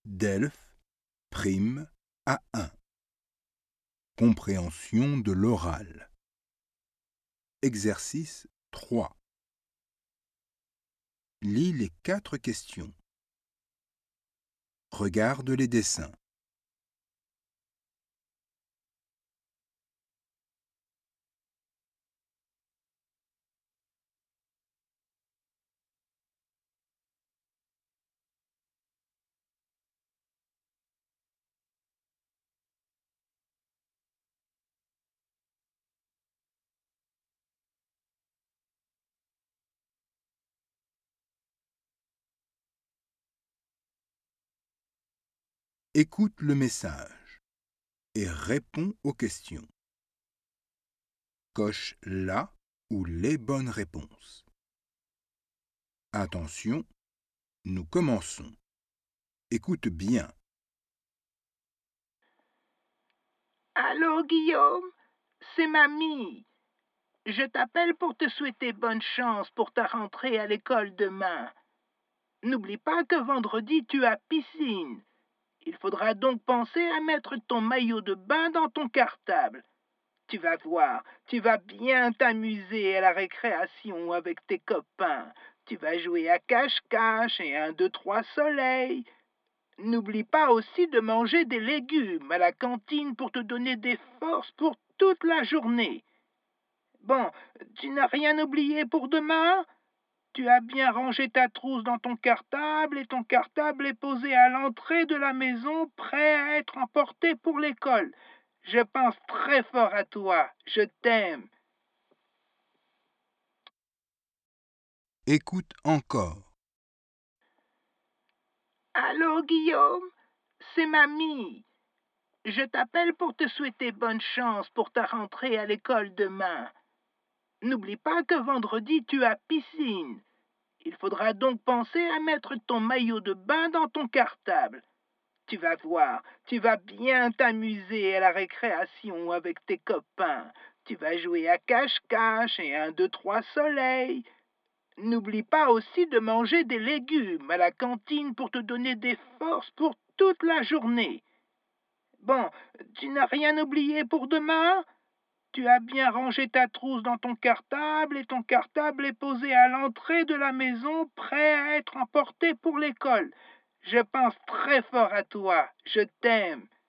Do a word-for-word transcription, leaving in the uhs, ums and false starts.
Delphes, prime A un. Compréhension de l'oral. Exercice trois. Lis les quatre questions. Regarde les dessins. Écoute le message et réponds aux questions. Coche la ou les bonnes réponses. Attention, nous commençons. Écoute bien. Allô, Guillaume, c'est Mamie. Je t'appelle pour te souhaiter bonne chance pour ta rentrée à l'école demain. N'oublie pas que vendredi, tu as piscine. Il faudra donc penser à mettre ton maillot de bain dans ton cartable. Tu vas voir, tu vas bien t'amuser à la récréation avec tes copains. Tu vas jouer à cache-cache et un, deux, trois soleil. N'oublie pas aussi de manger des légumes à la cantine pour te donner des forces pour toute la journée. Bon, tu n'as rien oublié pour demain? Tu as bien rangé ta trousse dans ton cartable et ton cartable est posé à l'entrée de la maison, prêt à être emporté pour l'école. Je pense très fort à toi. Je t'aime. Écoute encore. Allô, Guillaume? C'est Mamie. Je t'appelle pour te souhaiter bonne chance pour ta rentrée à l'école demain. N'oublie pas que vendredi, tu as piscine. Il faudra donc penser à mettre ton maillot de bain dans ton cartable. Tu vas voir, tu vas bien t'amuser à la récréation avec tes copains. Tu vas jouer à cache-cache et un, deux, trois soleil. N'oublie pas aussi de manger des légumes à la cantine pour te donner des forces pour toute la journée. Bon, tu n'as rien oublié pour demain? Tu as bien rangé ta trousse dans ton cartable et ton cartable est posé à l'entrée de la maison, prêt à être emporté pour l'école. Je pense très fort à toi. Je t'aime.